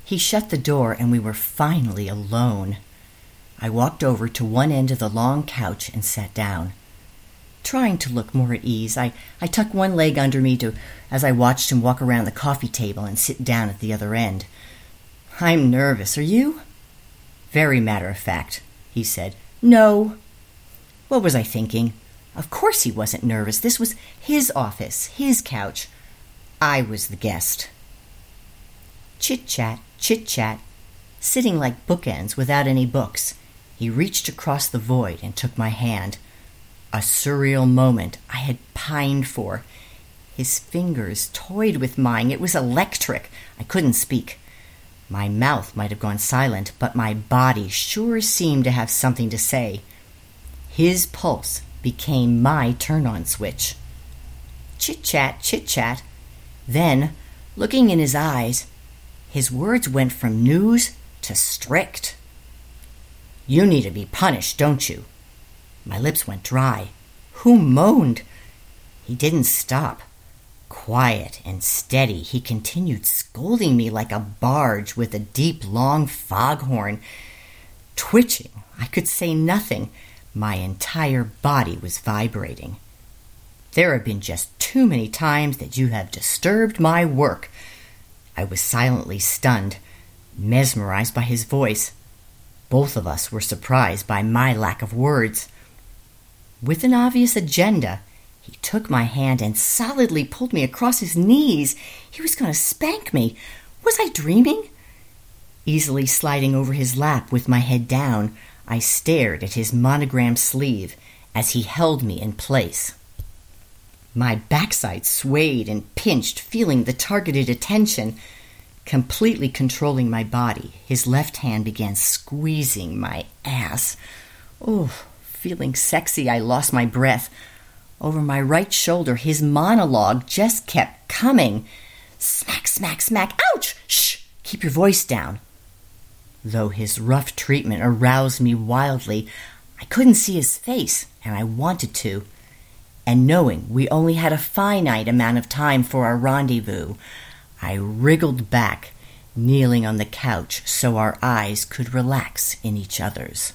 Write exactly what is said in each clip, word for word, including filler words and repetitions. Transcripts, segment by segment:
He shut the door and we were finally alone. I walked over to one end of the long couch and sat down. Trying to look more at ease, I, I tucked one leg under me to, as I watched him walk around the coffee table and sit down at the other end. "I'm nervous. Are you?" "Very matter of fact," he said. "No." What was I thinking? Of course he wasn't nervous. This was his office, his couch. I was the guest. Chit-chat, chit-chat, sitting like bookends without any books. He reached across the void and took my hand. A surreal moment I had pined for. His fingers toyed with mine. It was electric. I couldn't speak. My mouth might have gone silent, but my body sure seemed to have something to say. His pulse became my turn-on switch. Chit-chat, chit-chat. Then, looking in his eyes, his words went from news to strict. "You need to be punished, don't you?" My lips went dry. Who moaned? He didn't stop. Quiet and steady, he continued scolding me like a barge with a deep, long foghorn. Twitching, I could say nothing. My entire body was vibrating. "There have been just too many times that you have disturbed my work." I was silently stunned, mesmerized by his voice. Both of us were surprised by my lack of words. With an obvious agenda, he took my hand and solidly pulled me across his knees. He was going to spank me. Was I dreaming? Easily sliding over his lap with my head down, I stared at his monogrammed sleeve as he held me in place. My backside swayed and pinched, feeling the targeted attention. Completely controlling my body, his left hand began squeezing my ass. Oh, feeling sexy, I lost my breath. Over my right shoulder, his monologue just kept coming. Smack, smack, smack. Ouch! Shh! Keep your voice down. Though his rough treatment aroused me wildly, I couldn't see his face, and I wanted to. And knowing we only had a finite amount of time for our rendezvous, I wriggled back, kneeling on the couch so our eyes could relax in each other's.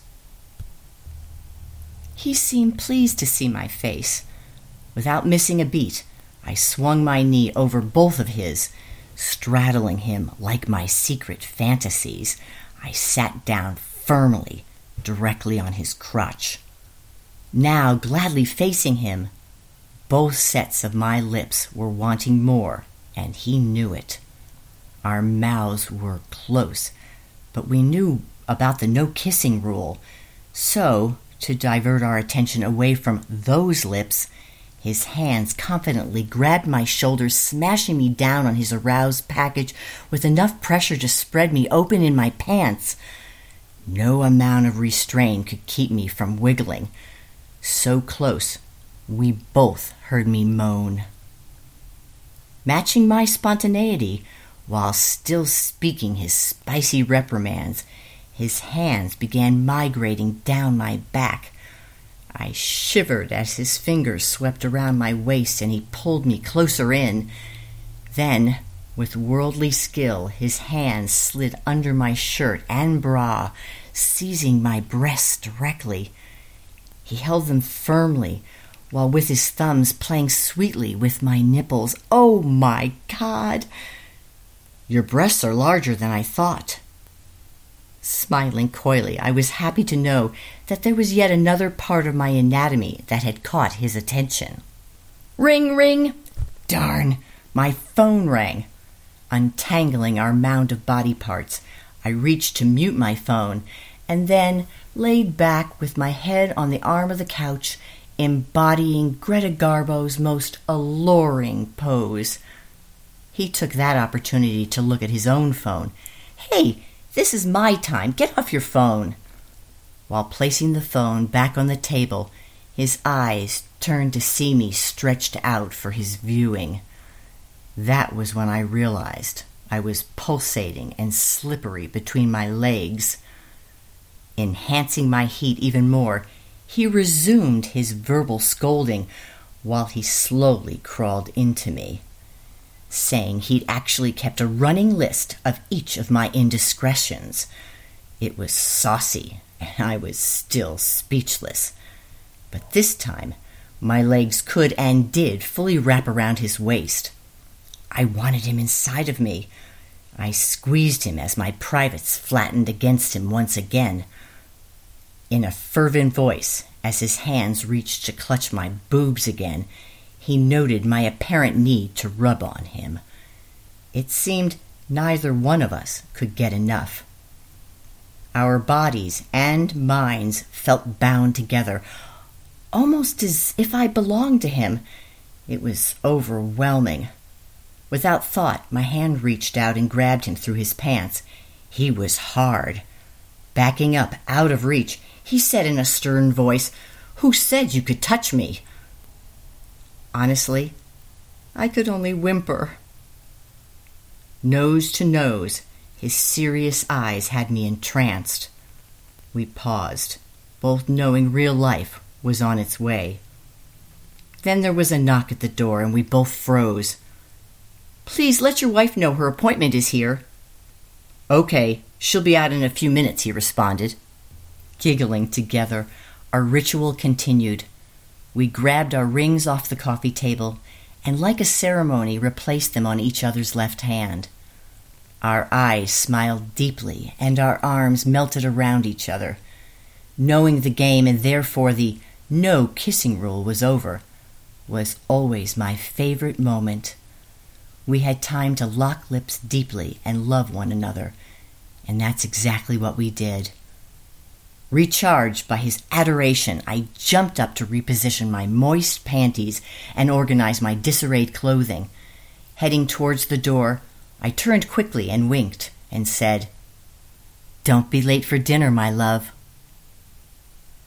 He seemed pleased to see my face. Without missing a beat, I swung my knee over both of his. Straddling him like my secret fantasies, I sat down firmly, directly on his crotch. Now, gladly facing him, both sets of my lips were wanting more, and he knew it. Our mouths were close, but we knew about the no-kissing rule. So, to divert our attention away from those lips, his hands confidently grabbed my shoulders, smashing me down on his aroused package with enough pressure to spread me open in my pants. No amount of restraint could keep me from wiggling. So close, we both heard me moan. Matching my spontaneity, while still speaking his spicy reprimands, his hands began migrating down my back. I shivered as his fingers swept around my waist and he pulled me closer in. Then, with worldly skill, his hands slid under my shirt and bra, seizing my breasts directly. He held them firmly, while with his thumbs playing sweetly with my nipples. Oh my God! "Your breasts are larger than I thought." Smiling coyly, I was happy to know that there was yet another part of my anatomy that had caught his attention. Ring, ring! Darn! My phone rang. Untangling our mound of body parts, I reached to mute my phone, and then laid back with my head on the arm of the couch, embodying Greta Garbo's most alluring pose. He took that opportunity to look at his own phone. "Hey, this is my time. Get off your phone." While placing the phone back on the table, his eyes turned to see me stretched out for his viewing. That was when I realized I was pulsating and slippery between my legs. Enhancing my heat even more, he resumed his verbal scolding while he slowly crawled into me. saying he'd actually kept a running list of each of my indiscretions. It was saucy, and I was still speechless. But this time, my legs could and did fully wrap around his waist. I wanted him inside of me. I squeezed him as my privates flattened against him once again. In a fervent voice, as his hands reached to clutch my boobs again, he noted my apparent need to rub on him. It seemed neither one of us could get enough. Our bodies and minds felt bound together, almost as if I belonged to him. It was overwhelming. Without thought, my hand reached out and grabbed him through his pants. He was hard. Backing up, out of reach, he said in a stern voice, "Who said you could touch me?" Honestly, I could only whimper. Nose to nose, his serious eyes had me entranced. We paused, both knowing real life was on its way. Then there was a knock at the door, and we both froze. "Please let your wife know her appointment is here." "Okay, she'll be out in a few minutes," he responded. Giggling together, our ritual continued. We grabbed our rings off the coffee table and, like a ceremony, replaced them on each other's left hand. Our eyes smiled deeply and our arms melted around each other. Knowing the game and therefore the no kissing rule was over was always my favorite moment. We had time to lock lips deeply and love one another, and that's exactly what we did. Recharged by his adoration, I jumped up to reposition my moist panties and organize my disarrayed clothing. Heading towards the door, I turned quickly and winked and said, "Don't be late for dinner, my love."